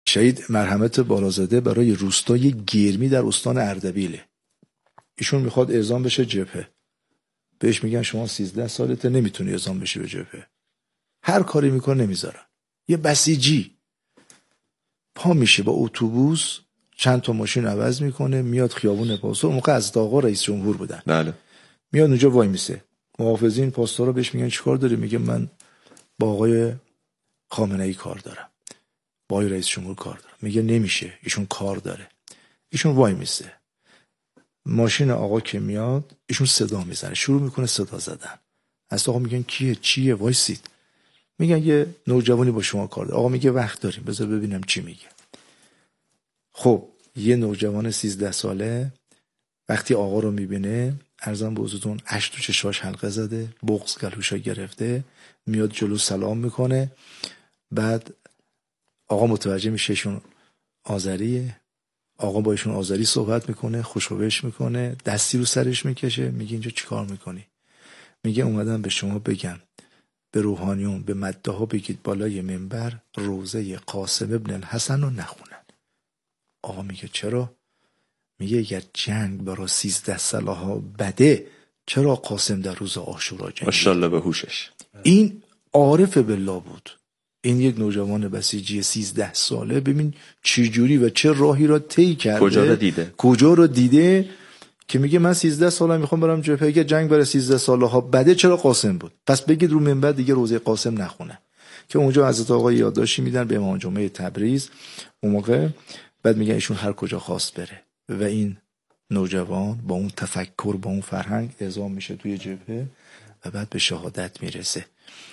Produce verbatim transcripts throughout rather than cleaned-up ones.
شهید مرحمت بالازاده برای روستای گرمی در استان اردبیله. ایشون میخواد اعزام بشه جبهه. بهش میگن شما سیزده سالته نمیتونی اعزام بشی به جبهه. هر کاری میکنه نمیذارن. یه بسیجی پا میشه با اتوبوس چند تا ماشین عوض میکنه میاد خیابون پاستور. اون موقع از آقا رئیس جمهور بودن. بله. میاد اونجا وای میسه. محافظین پاسدارا بهش میگن چیکار داری؟ میگه من با آقای خامنه ای کار دارم. با آقای رئیس جمهور کار دارم. میگه نمیشه. ایشون کار داره. ایشون وای میسه. ماشین آقا که میاد ایشون صدا میزنه. شروع میکنه صدا زدن. از آقا میگن کیه؟ چیه؟ وایسید. میگن یه نوجوانی با شما کار داره. آقا میگه وقت داریم بذار ببینم چی میگه. خب یه نوجوان سیزده ساله وقتی آقا رو میبینه ارزم به حضورتون اشک تو چشاش حلقه زده، بغض گلوشا گرفته، میاد جلو سلام میکنه. بعد آقا متوجه میشه ایشون آذریه. آقا با ایشون آذری صحبت میکنه، خوشوبش میکنه، دستی رو سرش میکشه. میگه اینجا چیکار میکنی؟ میگه اومدم به شما بگم به روحانیون به مداها بگید بالای منبر روزه قاسم ابن الحسن رو نخونن. آقا میگه چرا؟ میگه اگر جنگ برای سیزده ساله ها بده چرا قاسم در روز عاشورا جنگید؟ ماشاءالله به هوشش. این عارف بالله بود. این یک نوجوان بسیجی سیزده ساله ببین چه جوری و چه راهی را طی کرده، کجا رو دیده کجا رو دیده که میگه من سیزده ساله میخوام برم جبهه. اگه جنگ برای سیزده ساله ها بده چرا قاسم بود؟ پس بگید رو منبر دیگه روزه قاسم نخونه. که اونجا حضرت آقا یادداشتی میدن به امام جمعه تبریز اون موقع. بعد میگن ایشون هر کجا خواست بره و این نوجوان با اون تفکر با اون فرهنگ اعزام میشه توی جبهه و بعد به شهادت میرسه.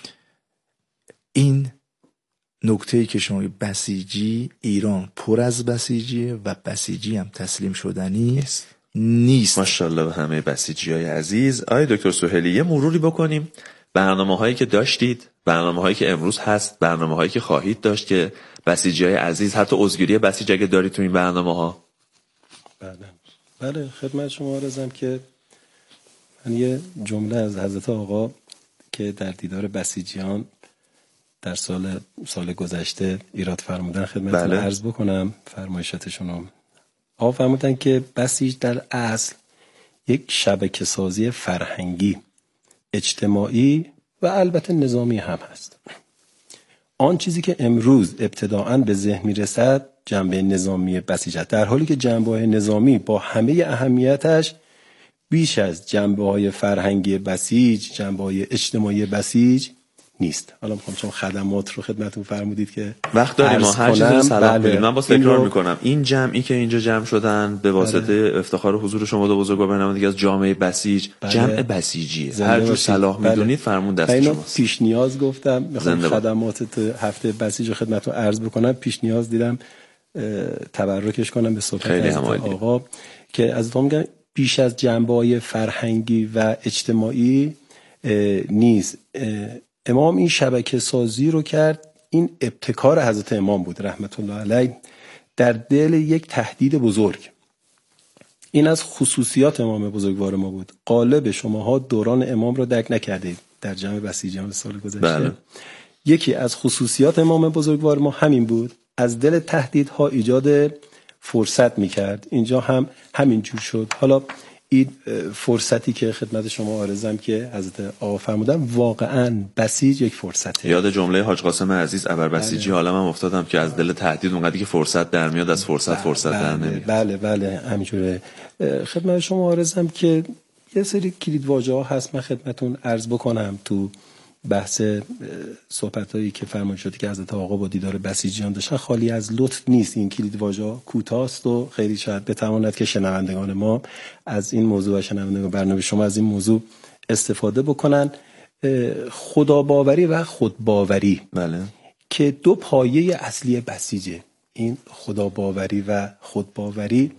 این نکته‌ای که شما بسیجی، ایران پر از بسیجیه و بسیجی هم تسلیم شدنی نیست. نیست. ماشاءالله به همه بسیجیای عزیز. آقای دکتر سهیلی یه مروری بکنیم برنامه‌هایی که داشتید، برنامه‌هایی که امروز هست، برنامه‌هایی که خواهید داشت که بسیجیای عزیز حتی عضوگیری بسیج اگه دارید تو این برنامه‌ها. بله بله خدمت شما عرضم که من یه جمله از حضرت آقا که در دیدار بسیجیان در سال سال گذشته ایراد فرمودن خدمتتون بله. عرض بکنم فرمایشاتشون رو. آقا فرمودن که بسیج در اصل یک شبکه سازی فرهنگی، اجتماعی و البته نظامی هم هست. آن چیزی که امروز ابتداعاً به ذهن میرسد جنبه نظامی بسیج است، در حالی که جنبه نظامی با همه اهمیتش بیش از جنبه های فرهنگی بسیج، جنبه های اجتماعی بسیج نیست. حالا میخوام چون خدمات رو خدمتتون فرمودید که وقت داریم ما هر چیزی سلام بله. بدیم. من باز تکرار رو... میکنم این جمعی که اینجا جمع شدن به واسطه بله. افتخار حضور شما دو بزرگوار برنامه از جامعه بسیج بله. جمع بسیجیه. هر جور صلاح بله. میدونید فرمون دست شماست. پیش نیاز گفتم میخوام خدمات تو هفته بسیج رو خدمتتون عرض بکنم. پیش نیاز دیدم تبرکش کنم به صحبت از آقا که از میگن بیش از جنبه‌های فرهنگی و اجتماعی نیست. امام این شبکه سازی رو کرد. این ابتکار حضرت امام بود رحمت الله علیه در دل یک تهدید بزرگ. این از خصوصیات امام بزرگوار ما بود. غالب شماها دوران امام رو درک نکردید در جمع بسیجیان سال گذشته. بله. یکی از خصوصیات امام بزرگوار ما همین بود، از دل تهدیدها ایجاد فرصت میکرد. اینجا هم همین جور شد. حالا این فرصتی که خدمت شما عرضم که حضرت آقا فرمودن واقعا بسیج یک فرصته. یاد جمله حاج قاسم عزیز ابر بسیجی حالم هم افتادم که از دل تهدید اونقدری که فرصت در میاد از فرصت بله فرصت بله در نمیاد. بله بله همینجوره. خدمت شما عرضم که یه سری کلید واژه ها هست من خدمتون عرض بکنم تو بحث صحبتایی که فرمایش شد که حضرت آقا با دیدار بسیجیان داشتن خالی از لطف نیست. این کلید واژه کوتاست و خیلی شاید بتواند که شنوندگان ما از این موضوع و شنوندگان برنامه شما از این موضوع استفاده بکنن. خداباوری و خودباوری بله. که دو پایه اصلی بسیجه. این خداباوری و خودباوری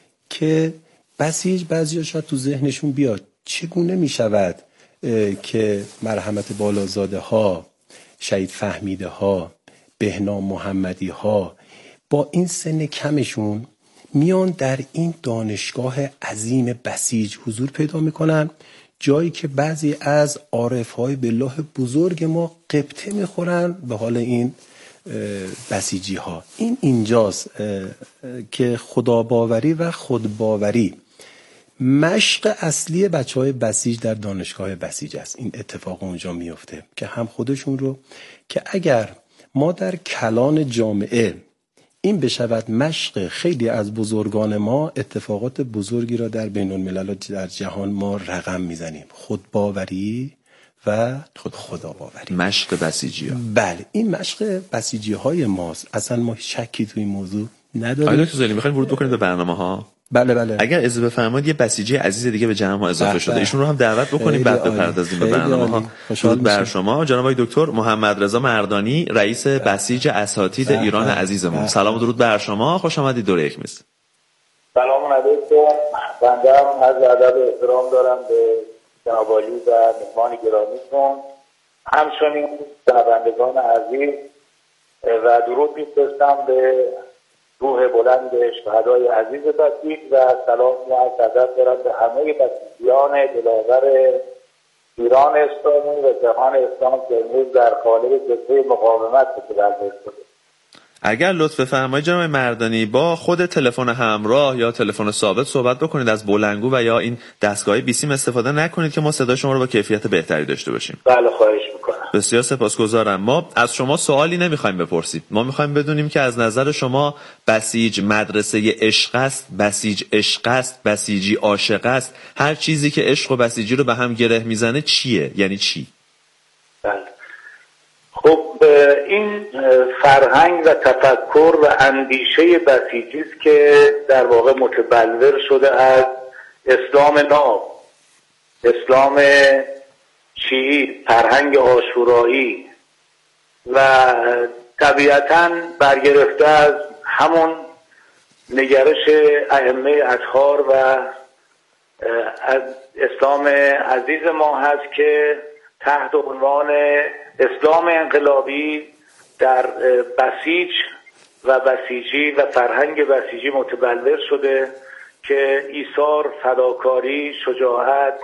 که بسیج بعضیا شاید تو ذهنشون بیاد چگونه می شود که مرحمت بالازاده ها، شهید فهمیده ها، بهنام محمدی ها با این سن کمشون میان در این دانشگاه عظیم بسیج حضور پیدا میکنن، جایی که بعضی از عارف های بالله بزرگ ما قبطه میخورن به حال این بسیجی ها. این اینجاست که خداباوری و خودباوری مشق اصلی بچه های بسیج در دانشگاه بسیج است. این اتفاق اونجا میفته که هم خودشون رو که اگر ما در کلان جامعه این بشود مشق خیلی از بزرگان ما، اتفاقات بزرگی را در بین الملل و در جهان ما رقم میزنیم. خودباوری و خود خداباوری، مشق بسیجی ها. بله، این مشق بسیجی های ماست. اصلا ما شکی توی این موضوع نداریم. آقای دکتر زاهلی میخواین ورود بکنید به برنامه ها؟ بله بله. اگر اجازه بفرمایید یه بسیجی عزیز دیگه به جمع ما اضافه شده، ایشون رو هم دعوت بکنیم بعد بپردازیم به برنامه ها. درود بر شما جناب آقای دکتر محمد رضا مردانی، رئیس بسیج اساتید ایران عزیزمون. سلام و درود بر شما، خوش آمدید دور یک میز. سلام علیکم. بنده هم از ادب احترام دارم به جناب عالی و مهمان گرامیتون، همچنین شنوندگان عزیز، و درود می‌فرستم به روح بلند شهدای عزیز بسیج و سلام و ادب دارم به همه بسیجیان دلاور ایران اسلامی و جهان اسلام که امروز در قالب جبهه مقاومت متولد شده. اگر لطف بفرمایید جناب مردانی با خود تلفن همراه یا تلفن ثابت صحبت بکنید، از بلندگو و یا این دستگاه بیسیم استفاده نکنید که ما صدا شما رو با کیفیت بهتری داشته باشیم. بله خواهش میکنم. بسیار سپاسگزارم. ما از شما سوالی نمیخوایم بپرسید، ما میخوایم بدونیم که از نظر شما بسیج مدرسه عشق است، بسیج عشق است، بسیجی عاشق است، هر چیزی که عشق و بسیجی رو به هم گره میزنه چیه؟ یعنی چی؟ بله. خب این فرهنگ و تفکر و اندیشه بسیجی است که در واقع متبلور شده از اسلام ناب، اسلام شیعی، فرهنگ عاشورایی و طبیعتاً برگرفته از همون نگرش ائمه اطهار و از اسلام عزیز ما هست که تحت عنوان اسلام انقلابی در بسیج و بسیجی و فرهنگ بسیجی متبلور شده که ایثار، فداکاری، شجاعت،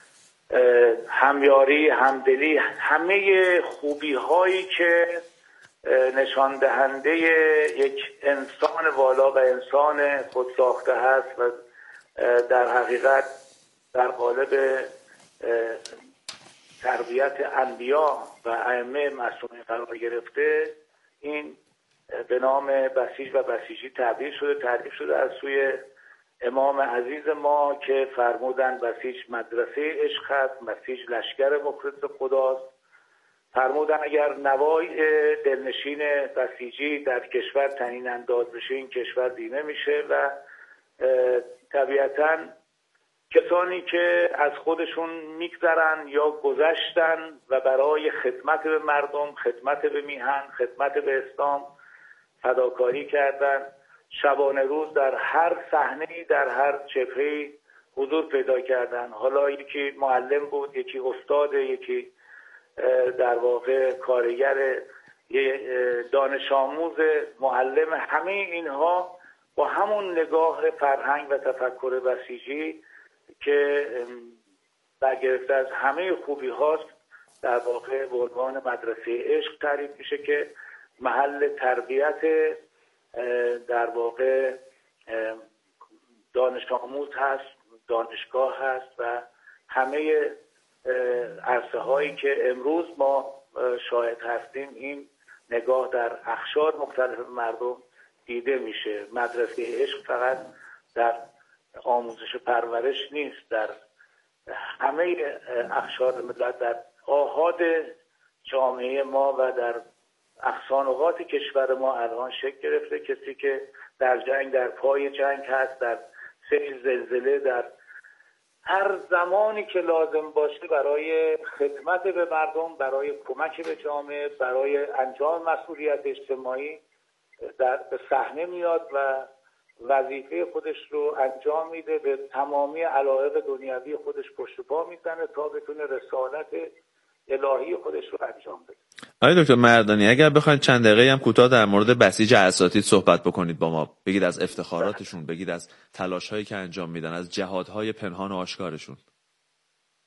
همیاری، همدلی، همه خوبی هایی که نشان دهنده یک انسان والا و انسان خودساخته هست و در حقیقت در قالب تربیت انبیا و ائمه معصومین قرار گرفته، این به نام بسیج و بسیجی تعبیر شده تعریف شده از سوی امام عزیز ما که فرمودن بسیج مدرسه عشق است، بسیج لشکر مخلص خداست. فرمودن اگر نوای دلنشین بسیجی در کشور طنین انداز بشه این کشور دیده میشه و طبیعتاً کسانی که از خودشون میگذرن یا گذشتن و برای خدمت به مردم، خدمت به میهن، خدمت به اسلام فداکاری کردن، شبانه روز در هر صحنه‌ای در هر جبهه‌ای حضور پیدا کردن. حالا یکی معلم بود، یکی استاد، یکی در واقع کارگر، دانش آموز، معلم، همه اینها با همون نگاه فرهنگ و تفکر بسیجی که برگرفته از همه خوبی هاست در واقع به عنوان مدرسه عشق تعریف میشه که محل تربیت در واقع دانش آموز هست، دانشگاه هست و همه عرصه هایی که امروز ما شاهد هستیم این نگاه در اقشار مختلف مردم دیده میشه. مدرسه عشق فقط در آموزش پرورش نیست، در همه اقشار ملت، در آحاد جامعه ما و در اقصانقاط کشور ما الان شکل گرفته. کسی که در جنگ، در پای جنگ هست، در سیل زلزله، در هر زمانی که لازم باشه برای خدمت به مردم، برای کمک به جامعه، برای انجام مسئولیت اجتماعی در به صحنه میاد و وظیفه خودش رو انجام میده، به تمامی علایق دنیوی خودش پشت پا میزنه تا بتونه رسالت الهی خودش رو انجام بده. آقای دکتر مردانی اگر بخواید چند دقیقه هم کوتاه در مورد بسیج اساتید صحبت بکنید با ما، بگید از افتخاراتشون، بگید از تلاش‌هایی که انجام میدن، از جهادهای پنهان و آشکارشون.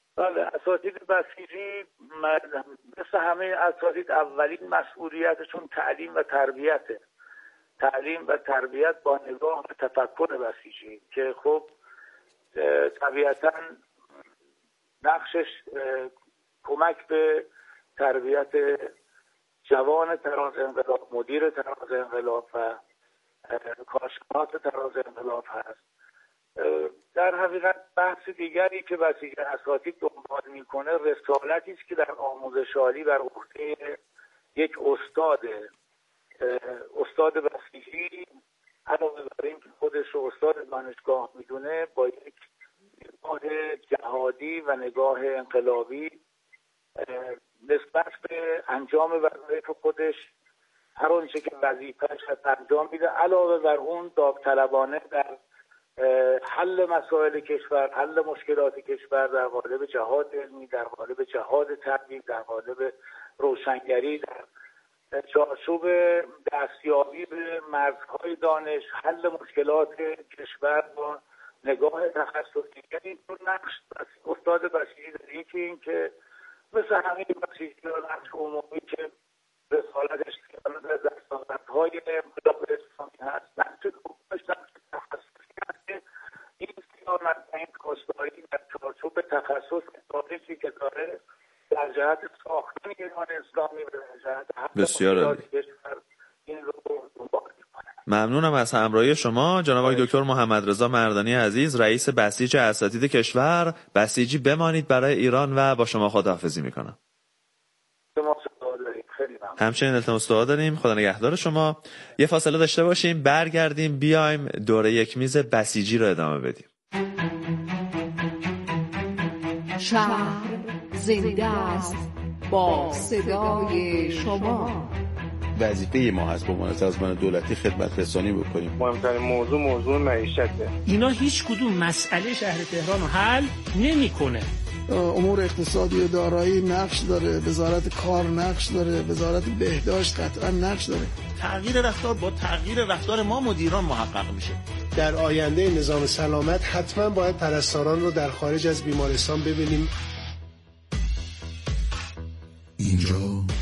بله، اساتید بسیجی مثل همه اساتید اولین مسئولیتشون تعلیم و تربیته. تعلیم و تربیت با نگاه و تفکر بسیجی که خب طبیعتاً نقشش کمک به تربیت جوان تراز انقلاب، مدیر تراز انقلاب و کارشناس تراز انقلاب هست. در حقیقت بحث دیگری که بسیج اساتید دنبال میکنه رسالتی است که در آموزش عالی بر عهده یک استاده. استاد بسیجی علاوه بر این که خودش رو استاد دانشگاه میدونه، با یک نگاه جهادی و نگاه انقلابی نسبت به انجام وظایف خودش هر آنچه که وظیفه‌اش هست انجام میده. علاوه بر اون داوطلبانه در حل مسائل کشور، حل مشکلات کشور در قالب جهاد علمی، در قالب جهاد تبلیغ، در قالب روشنگری، در چارچوب دستیابی به مرزهای دانش، حل مشکلات کشور با نگاه تخصصی. یعنی تو نقش استاد بسیجی داره. یکی این که مثل همین بسیجی نقش عمومی که رسالتش در دستاوردهای انقلاب اسلامی هست، نقش دومش نقش تخصصی هست که این سیانت و این کاستایی در چارچوب تخصص دانشی که داره در جهت ساختن ایران اسلامی و در جهت بسیار این رو دنبال می‌کنه. ممنونم از همراهی شما جناب آقای دکتر محمد رضا مردانی عزیز، رئیس بسیج اساتید کشور. بسیجی بمانید برای ایران و با شما خداحافظی میکنم. همچنین التماس دعا داریم. خدا نگهدار شما. یه فاصله داشته باشیم، برگردیم بیایم دوره یک میز بسیجی رو ادامه بدیم. شهر زنده است با صدای شما. وظیفه ما هست به عنوان سازمان دولتی خدمت رسانی بکنیم. مهمترین موضوع موضوع معیشته. اینا هیچ کدوم مسئله شهر تهران رو حل نمی‌کنه. امور اقتصادی و دارایی نقش داره، وزارت کار نقش داره، وزارت بهداشت قطعا نقش داره. تغییر رفتار با تغییر رفتار ما مدیران محقق میشه. در آینده نظام سلامت حتما باید پرستاران رو در خارج از بیمارستان ببینیم. اینجا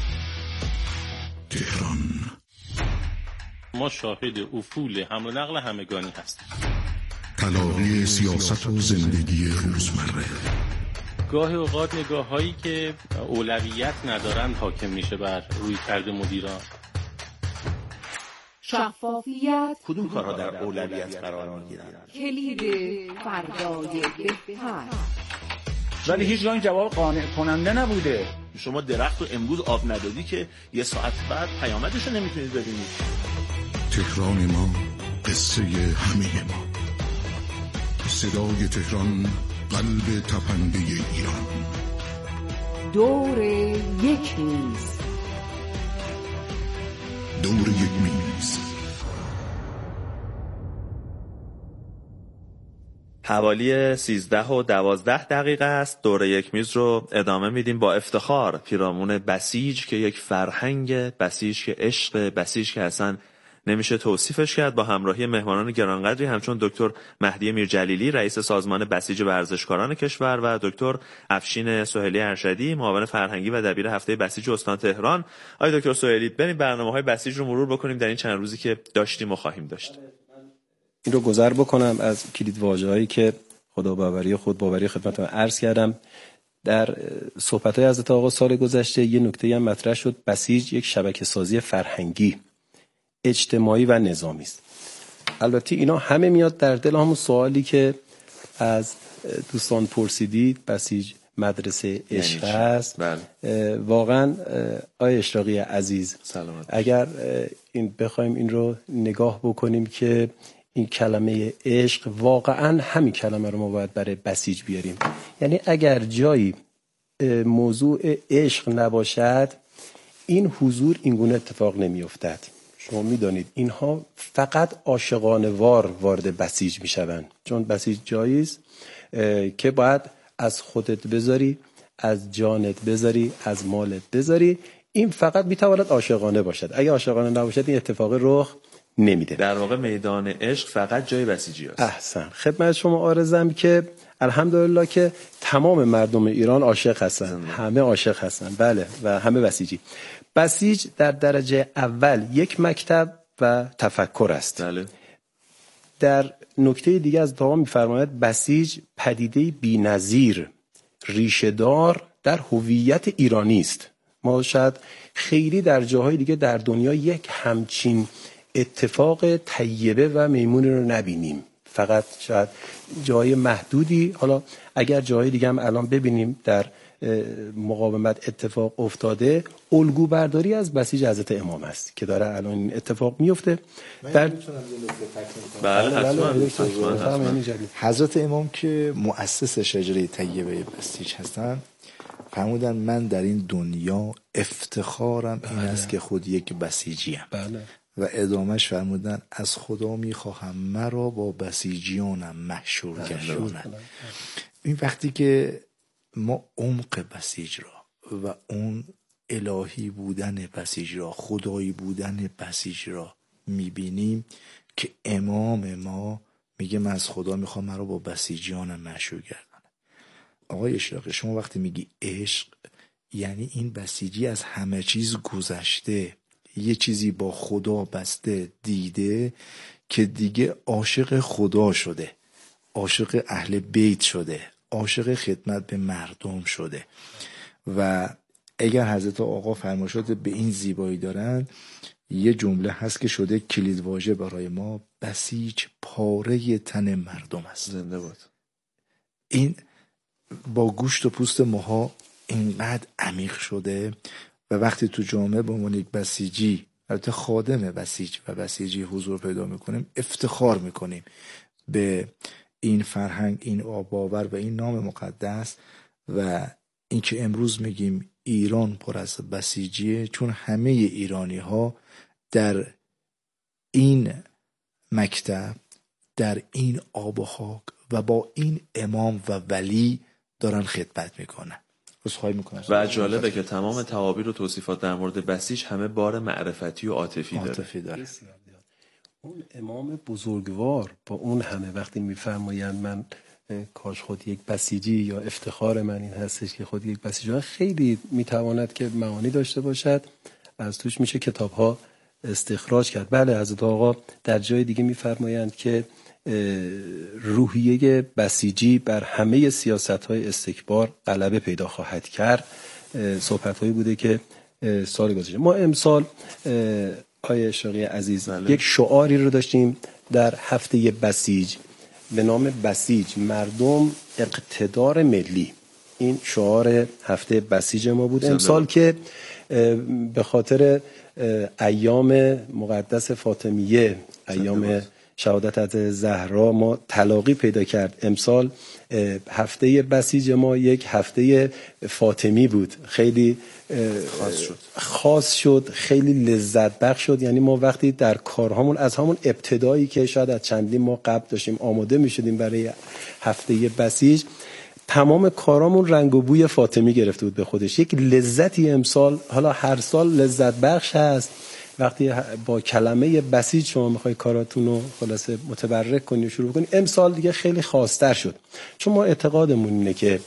تهران. ما شاهد افول حمل و نقل همگانی هستیم. تلاقی سیاست و زندگی روزمره. گاهی اوقات نگاه هایی که اولویت ندارند حاکم میشه بر روی کرده مدیران. شفافیت کدوم کارها در اولویت قرار میگیرند؟ کلید فردای بهتر. ولی هیچ جای جواب قانع کننده نبوده. شما درخت رو امروز آب ندادی که یه ساعت بعد پیامدش رو نمیتونید ببینید. تهران ما، قصه همه ما. صدای تهران، قلب تپنده ایران. دور یک میز. دور یک میز. حوالی سیزده و دوازده دقیقه است. دوره یک میز رو ادامه میدیم با افتخار پیرامون بسیج که یک فرهنگ، بسیج که عشق، بسیج که اصلا نمیشه توصیفش کرد، با همراهی مهمانان گرانقدری همچون دکتر مهدی میرجلیلی رئیس سازمان بسیج ورزشکاران کشور و دکتر افشین سهیلی ارشدی معاون فرهنگی و دبیر هفته بسیج استان تهران. آقای دکتر سهیلی، بریم برنامه‌های بسیج رو مرور بکنیم در این چند روزی که داشتیم و خواهیم داشت. این رو گذر بکنم از کلید واژه‌هایی که خداباوری خود باوری خدمتتون عرض کردم. در صحبت‌های حضرت آقا سال گذشته یه نکته هم مطرح شد. بسیج یک شبکه‌سازی فرهنگی، اجتماعی و نظامی است. البته اینا همه میاد در دل همون سوالی که از دوستان پرسیدید، بسیج مدرسه عشق است. واقعا آقای اشراقی عزیز سلامت. اگر این بخوایم این رو نگاه بکنیم که این کلمه عشق واقعا همین کلمه رو ما باید برای بسیج بیاریم. یعنی اگر جایی موضوع عشق نباشد این حضور اینگونه اتفاق نمیافتد. شما میدانید اینها فقط عاشقانه وار وارد بسیج میشوند، چون بسیج جایی است که باید از خودت بذاری، از جانت بذاری، از مالت بذاری. این فقط میتواند عاشقانه باشد. اگه عاشقانه نباشد این اتفاق رخ نمیده. در واقع میدان عشق فقط جای بسیجی است. احسن. خدمت شما عرضم که الحمدلله که تمام مردم ایران عاشق هستن، همه عاشق هستن، بله، و همه بسیجی. بسیج در درجه اول یک مکتب و تفکر است. بله. در نکته دیگه از دعا می‌فرماید بسیج پدیده بی‌نظیر ریشه‌دار در هویت ایرانی است. ما شاید خیلی در جاهای دیگه در دنیا یک همچین اتفاق طیبه و میمونی رو نبینیم. فقط شاید جای محدودی، حالا اگر جای دیگه هم الان ببینیم در مقاومت اتفاق افتاده، الگو برداری از بسیج حضرت امام است که داره الان این اتفاق میفته. در بله حتما حضرت امام که مؤسس شجره طیبه بسیج هستن فرمودن من در این دنیا افتخارم این بله. است که خود یک بسیجیم. بله. و ادامش فرمودن از خدا میخواهم مرا با بسیجیانم محشور گرداند. این وقتی که ما عمق بسیج را و اون الهی بودن بسیج را، خدایی بودن بسیج را میبینیم که امام ما میگه من از خدا میخوام مرا با بسیجیانم محشور گرداند. آقای اشراقی، شما وقتی میگی عشق یعنی این بسیجی از همه چیز گذشته، یه چیزی با خدا بسته دیده که دیگه عاشق خدا شده، عاشق اهل بیت شده، عاشق خدمت به مردم شده. و اگر حضرت آقا فرمایشات به این زیبایی دارن، یه جمله هست که شده کلید واژه برای ما، بسیج پاره تن مردم است. زنده باد. این با گوشت و پوست ماها اینقدر عمیق شده و وقتی تو جامعه به عنوان یک بسیجی، البته خادم بسیج و بسیجی حضور پیدا میکنیم، افتخار میکنیم به این فرهنگ، این باور و این نام مقدس. و این که امروز میگیم ایران پر از بسیجیه، چون همه ایرانی ها در این مکتب، در این آب و خاک و با این امام و ولی دارن خدمت میکنن. و جالبه که تمام تعابیر و توصیفات در مورد بسیج همه بار معرفتی و عاطفی داره. عاطفی داره. اون امام بزرگوار با اون همه وقتی میفرمایند من کاش خود یک بسیجی، یا افتخار من این هستش که خود یک بسیجی، خیلی میتواند که معانی داشته باشد، از توش میشه کتاب ها استخراج کرد. بله، حضرت آقا در جای دیگه میفرمایند که روحیه بسیجی بر همه سیاست‌های استکبار غلبه پیدا خواهد کرد. صحبت‌هایی بوده که سال گذشته ما امسال آقای اشراقی عزیز بله. یک شعاری رو داشتیم در هفته بسیج به نام بسیج مردم اقتدار ملی. این شعار هفته بسیج ما بود امسال که به خاطر ایام مقدس فاطمیه، ایام شهادت از زهرا، ما تلاقی پیدا کرد. امسال هفته بسیج ما یک هفته فاطمی بود، خیلی خاص شد خاص شد خیلی لذت بخش شد. یعنی ما وقتی در کارهامون از همون ابتدایی که شاید از چندین ماه قبل داشتیم آماده می شدیم برای هفته بسیج، تمام کارامون رنگ و بوی فاطمی گرفته بود به خودش. یک لذتی امسال، حالا هر سال لذت بخش هست وقتی با کلمه بسیج شما میخوای کاراتون رو خلاصه متبرک کنی و شروع کنی. امسال دیگه خیلی خاص‌تر شد، چون ما اعتقادمون اینه که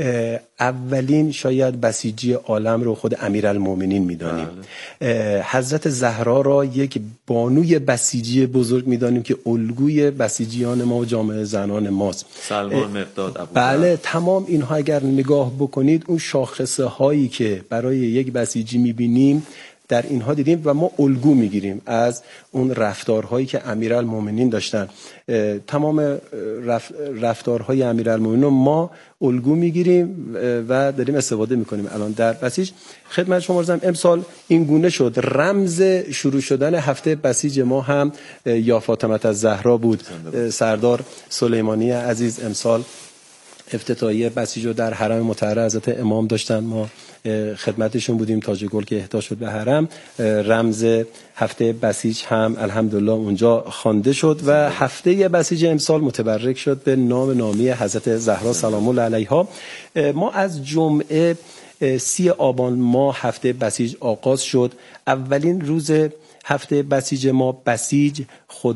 اولین شاید بسیجی عالم رو خود امیرالمومنین میدانیم. حضرت زهرا را یک بانوی بسیجی بزرگ میدانیم که الگوی بسیجیان ما و جامعه زنان ماست. سلمان مقداد ابو بله، تمام اینها اگر نگاه بکنید اون شاخصه هایی که برای یک بسیجی میبینیم در اینها دیدیم و ما الگو میگیریم از اون رفتارهایی که امیرالمومنین داشتن. تمام رف... رفتارهای امیرالمومنین رو ما الگو میگیریم و داریم استفاده میکنیم. الان در بسیج خدمت شما عرضم امسال این گونه شد. رمز شروع شدن هفته بسیج ما هم یا فاطمه الزهرا بود. سردار سلیمانی عزیز امسال افتتاحیه بسیج رو در حرم مطهر حضرت امام داشتن، ما خدمتشون بودیم، تاج گل که اهدا شد به حرم. رمز هفته بسیج هم الحمدلله اونجا خوانده شد و هفته بسیج امسال متبرک شد به نام نامی حضرت زهرا سلام الله علیها. ما از جمعه سی آبان ما هفته بسیج آغاز شد. اولین روز هفته بسیج ما بسیج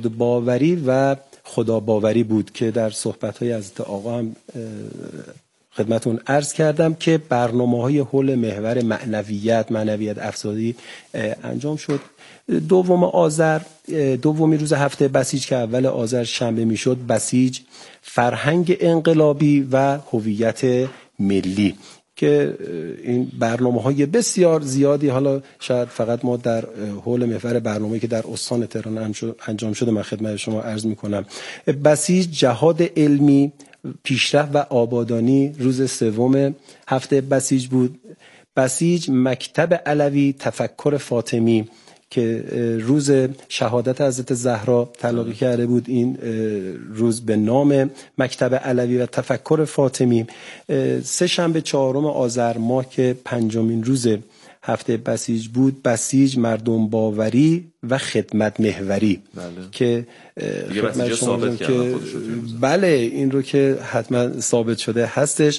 خودباوری و خداباوری بود که در صحبت‌های حضرت آقا هم خدمتون عرض کردم که برنامه‌های حول محور معنویت معنویت افزایی انجام شد. دوم آذر، دومی روز هفته بسیج که اول آذر شنبه میشد، بسیج فرهنگ انقلابی و هویت ملی که این برنامه‌های بسیار زیادی، حالا شاید فقط ما در حول محور برنامه‌ای که در استان تهران انجام شده من خدمت شما عرض می‌کنم. بسیج جهاد علمی، پیشرفت و آبادانی روز سوم هفته بسیج بود. بسیج مکتب علوی تفکر فاطمی که روز شهادت حضرت زهرا تلاقی کرده بود، این روز به نام مکتب علوی و تفکر فاطمی. سه شنبه چهارم آذر ماه که پنجمین روز هفته بسیج بود، بسیج مردم باوری و خدمت محوری. بله. که خدمت شما که بله این رو که حتما ثابت شده هستش.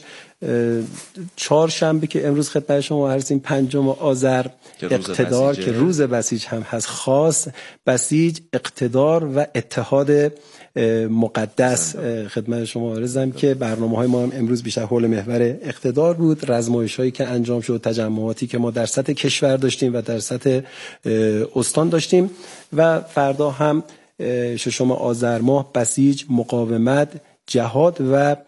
چهار شنبه که امروز خدمت شما عرضیم پنجم آذر اقتدار که روز بسیج هم هست، خاص بسیج اقتدار و اتحاد مقدس خدمت شما عرضم که برنامه‌های ما هم امروز بیشتر حول محور اقتدار بود. رزمایش‌هایی که انجام شد، تجمعاتی که ما در سطح کشور داشتیم و در سطح استان داشتیم و فردا هم ششم آذر ماه بسیج مقاومت جهاد و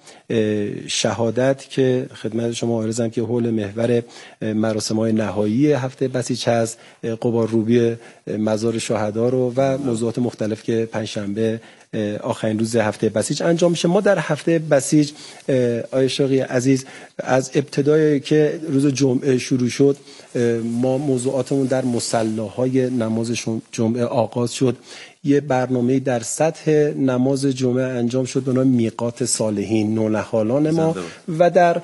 شهادت که خدمت شما عرضم که حول محور مراسم‌های نهایی هفته بسیج هست، قبارروبی مزار شهدا رو و موضوعات مختلف که پنجشنبه آخرین روز هفته بسیج انجام میشه. ما در هفته بسیج آقای شاقی عزیز از ابتدای که روز جمعه شروع شد، ما موضوعاتمون در مصلاهای نماز جمعه آغاز شد. یه برنامه در سطح نماز جمعه انجام شد به نام میقات صالحین، نونهالان ما، و در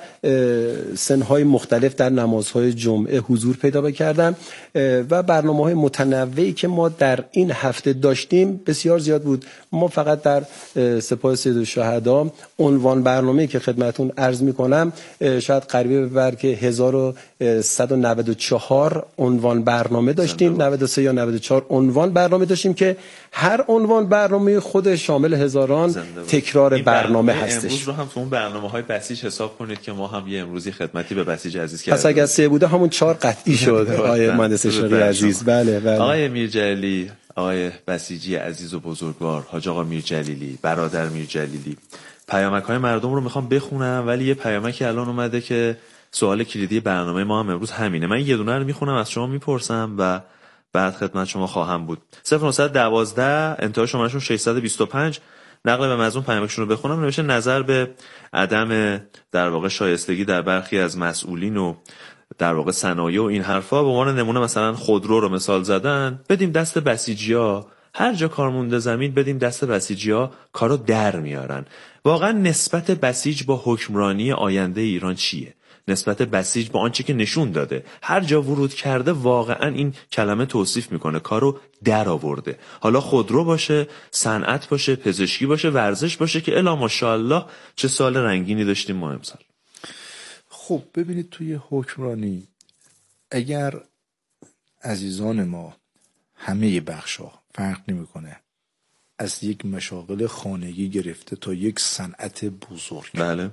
سنهای مختلف در نمازهای جمعه حضور پیدا کردن و برنامه‌های متنوعی که ما در این هفته داشتیم بسیار زیاد بود. ما فقط در سپاه سید الشهدا عنوان برنامه‌ای که خدمتتون عرض می‌کنم شاید قریب بر که هزار و صد و نود و چهار عنوان برنامه داشتیم، نود و سه یا نود و چهار عنوان برنامه داشتیم که هر عنوان برنامه خود شامل هزاران تکرار برنامه هستش. امروز رو هم تو اون برنامه‌های بسیج حساب کنید که ما هم یه امروزی خدمتی به بسیج عزیز کردیم. پس اگر سه بوده همون چهار قطعی شد. آقای مهندس شاقی عزیز. بله بله. آقای میرجلیلی، آقای بسیجی عزیز و بزرگوار، حاج آقا میرجلیلی، برادر میرجلیلی، پیامک‌های مردم رو میخوام بخونم، ولی یه پیامکی الان اومده که سوال کلیدی برنامه ما هم امروز همینه. من یه دونه رو میخونم، از شما میپرسم و بعد خدمت شما خواهم بود. صفر نهصد و دوازده انتهای شمارهشون ششصد و بیست و پنج، نقل به مضمون پیامکشون رو بخونم. نوشته نظر به عدم در واقع شایستگی در برخی از مسئولین و در واقع صنایع و این حرفا، به عنوان نمونه مثلا خودرو رو مثال زدن، بدیم دست بسیجیا، هر جا کار مونده زمین بدیم دست بسیجیا، کارو در میارن. واقعا نسبت بسیج با حکمرانی آینده ایران چیه؟ نسبت بسیج با آنچه که نشون داده هر جا ورود کرده واقعا این کلمه توصیف میکنه کارو در آورده. حالا خودرو باشه، صنعت باشه، پزشکی باشه، ورزش باشه که الا ماشاءالله چه سال رنگینی داشتیم ما امسال. خب ببینید توی حکمرانی اگر عزیزان ما همه بخشا فرق نمیکنه، از یک مشاغل خانگی گرفته تا یک صنعت بزرگ، بله،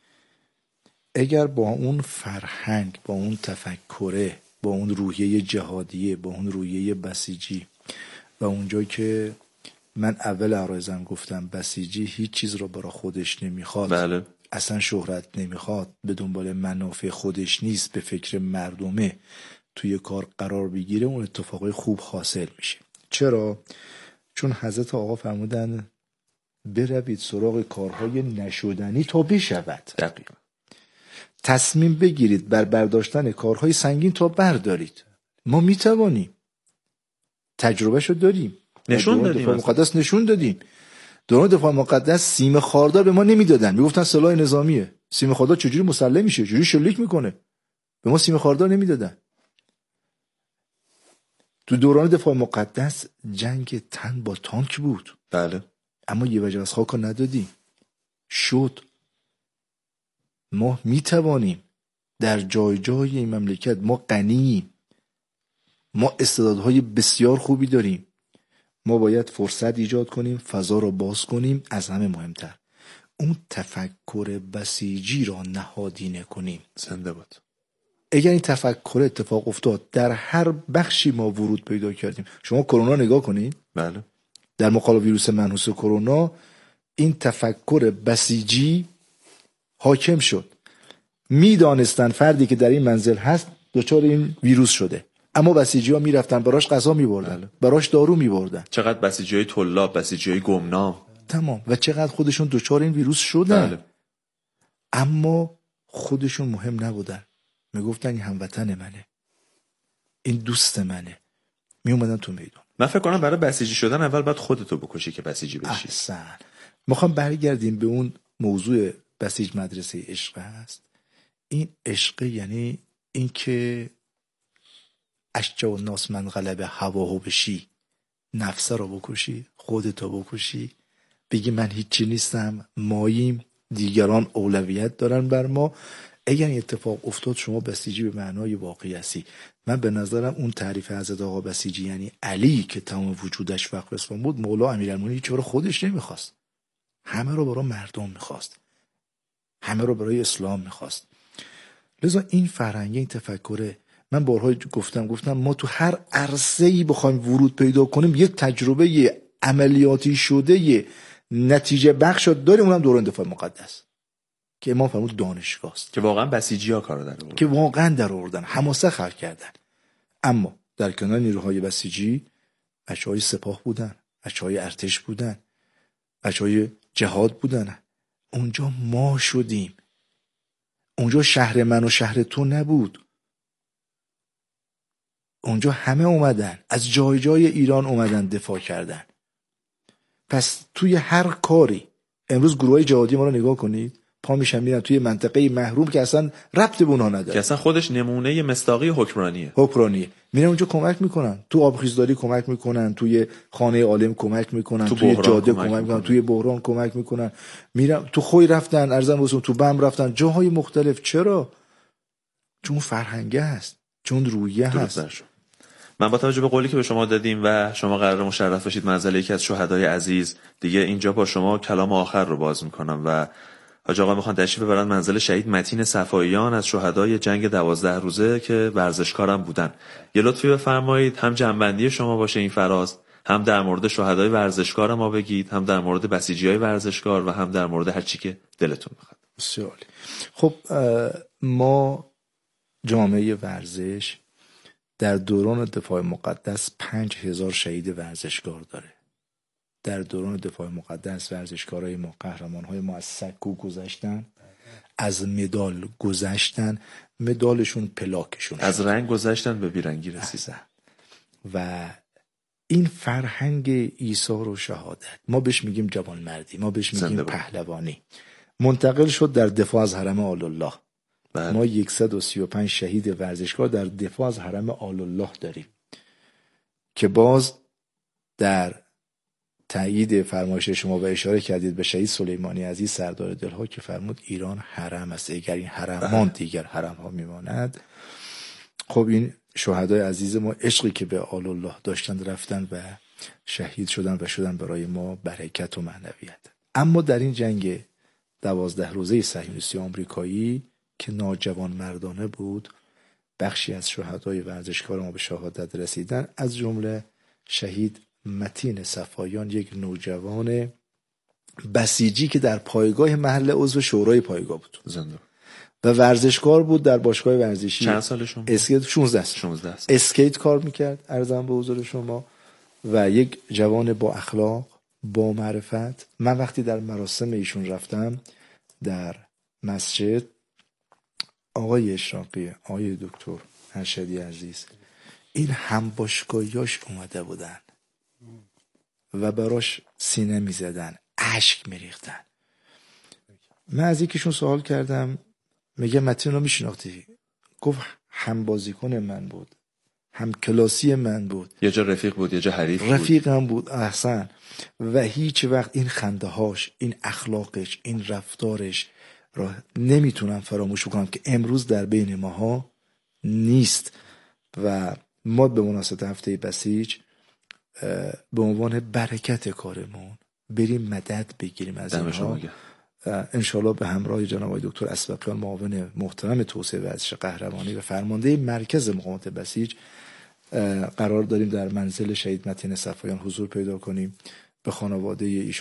اگر با اون فرهنگ، با اون تفکره، با اون روحیه جهادیه، با اون روحیه بسیجی و اونجا که من اول عرایزم گفتم بسیجی هیچ چیز رو برای خودش نمیخواد، بله، اصلا شهرت نمیخواد، به دنبال منافع خودش نیست، به فکر مردمه، توی کار قرار بگیره، اون اتفاقای خوب حاصل میشه. چرا؟ چون حضرت آقا فرمودن بروید سراغ کارهای نشدنی تا بشود. دقیقا. تصمیم بگیرید بر برداشتن کارهای سنگین تا بردارید. ما میتوانیم، تجربهشو داریم، نشون دادیم، دفاع مقدس نشون دادیم. دوران دفاع مقدس سیم خاردار به ما نمیدادن، میگفتن سلاح نظامیه. سیم خاردار چجوری مسلح میشه، چجوری شلیک میکنه؟ به ما سیم خاردار نمیدادن. تو دوران دفاع مقدس جنگ تن با تانک بود، بله، اما یه وجه از خاک ندادیم. شد ما میتوانیم در جای جای این مملکت، ما غنییم، ما استعدادهای بسیار خوبی داریم، ما باید فرصت ایجاد کنیم، فضا رو باز کنیم. از همه مهمتر اون تفکر بسیجی را نهادینه کنیم. زنده باد. اگر این تفکر اتفاق افتاد در هر بخشی ما ورود پیدا کردیم. شما کرونا نگاه کنید. بله. در مقابل ویروس منحوس کرونا این تفکر بسیجی حاکم شد. میدانستن فردی که در این منزل هست دچار این ویروس شده، اما بسیجی‌ها میرفتن براش غذا میبردن، بله. براش دارو میبردن. چقدر بسیجی‌های طلاب، بسیجی‌های گمنام، تمام، و چقدر خودشون دچار این ویروس شدن. بله. اما خودشون مهم نبودن، میگفتن این هموطن منه، این دوست منه، میومدن تو میدون. من فکر کنم برای بسیجی شدن اول باید خودتو بکشی که بسیجی بشی. احسن. میخوام برگردیم به اون موضوع بسیج مدرسه عشق هست. این عشق یعنی این که اشجع الناس من غلب هواه بشی، نفس رو بکشی، خودتو بکشی، بگی من هیچی نیستم، ماییم، دیگران اولویت دارن بر ما. اگر این اتفاق افتاد شما بسیجی به معنای واقعی هستی. من به نظرم اون تعریف حضرت آقا بسیجی یعنی علی که تمام وجودش وقف اسلام بود، مولا امیرالمومنین هیچ رو خودش نمیخواست، همه رو برای مردم میخواست، همه رو برای اسلام میخواست. لذا این فرهنگ، این تفکره، من بارها گفتم گفتم ما تو هر عرصه‌ای بخوایم ورود پیدا کنیم یک تجربه عملیاتی شده ی نتیجه بخش داریم، اونم دوران دفاع مقدس که امام فرمود دانشگاه است، که واقعا بسیجی‌ها کارو در آوردن، که واقعا در آوردن، حماسه خلق کردن. اما در کنار نیروهای بسیجی بچه‌های سپاه بودن، بچه‌های ارتش بودن، بچه‌های جهاد بودن. اونجا ما شدیم. اونجا شهر من و شهر تو نبود. اونجا همه اومدن، از جای جای ایران اومدن دفاع کردن. پس توی هر کاری، امروز گروهای جهادی ما رو نگاه کنید، پا میشن میرن توی منطقه محروم که اصلا ربط به اونها نداره، که اصلا خودش نمونه مصداقی حکمرانیه حکمرانیه میرن اونجا کمک میکنن، تو آبخیزداری کمک میکنن، توی خانه عالم کمک میکنن، تو توی جاده کمک, کمک میکنن، توی بحران کمک میکنن، میرن تو خوی رفتن، ارزم بهتون تو بم رفتن، جاهای مختلف. چرا؟ چون فرهنگه هست، چون رویه هست. من با توجه به قولی که به شما دادیم و شما قرار مشرف باشید منزل یکی از شهدای عزیز، دیگه اینجا با شما کلام آخر رو باز میکنم و حاج آقا میخوان تشریف ببرن منزل شهید متین صفاییان از شهدای جنگ دوازده روزه که ورزشکارم بودن. یه لطفی بفرمایید، هم جنبندی شما باشه این فراز، هم در مورد شهدای ورزشکار ما بگید، هم در مورد بسیجیای ورزشکار و هم در مورد هر چی که دلتون بخواد. بسیار. خب ما جامعه ورزش در دوران دفاع مقدس پنج هزار شهید ورزشکار داره. در دوران دفاع مقدس ورزشکارای ما، قهرمانهای ما از سکو گذشتن، از مدال گذشتن، مدالشون پلاکشون از شد. رنگ گذشتن به بیرنگی رسیدن. و این فرهنگ ایثار و شهادت، ما بهش میگیم جوانمردی، ما بهش میگیم پهلوانی، منتقل شد در دفاع از حرم آل الله. بله. ما صد و سی و پنج شهید ورزشکار در دفاع از حرم آل الله داریم که باز در تایید فرمایش شما و اشاره کردید به شهید سلیمانی عزیز سردار دلها که فرمود ایران حرم است، اگر این حرم ماند دیگر حرم ها میماند. خب این شهدای عزیز ما عشقی که به آل الله داشتن رفتن و شهید شدن و شدن برای ما برکت و معنویت. اما در این جنگ دوازده روزه صهیونیستی آمریکایی که ناجوان مردانه بود، بخشی از شهدای ورزشکار ما به شهادت رسیدن، از جمله شهید متین صفاییان، یک نوجوان بسیجی که در پایگاه محل عضو شورای پایگاه بود زنده و ورزشکار بود در باشگاه ورزشی. چند سالشون؟ اسکیت شانزده اسکیت کار میکرد ارزم به حضور شما و یک جوان با اخلاق، با معرفت. من وقتی در مراسم ایشون رفتم در مسجد، آقای اشراقی، آقای دکتر ارشدی عزیز، این هم باشگاهیاش اومده بودن و براش سینه می زدن، اشک می ریختن. من از یکیشون سوال کردم، میگه متین رو می شناختی؟ گفت هم بازیکن من بود، هم کلاسی من بود، یه جا رفیق بود، یه جا حریف بود، رفیقم بود. احسن. و هیچ وقت این خنده هاش، این اخلاقش، این رفتارش را نمیتونم فراموش کنم که امروز در بین ماها نیست. و ما به مناسبت هفته بسیج به عنوان برکت کارمون بریم مدد بگیریم از اینها انشالله به همراه جناب آقای دکتر اسبقیان معاون محترم توسعه ورزش قهرمانی و فرمانده مرکز مقاومت بسیج قرار داریم در منزل شهید متین صفایان حضور پیدا کنیم، به خانواده ایشون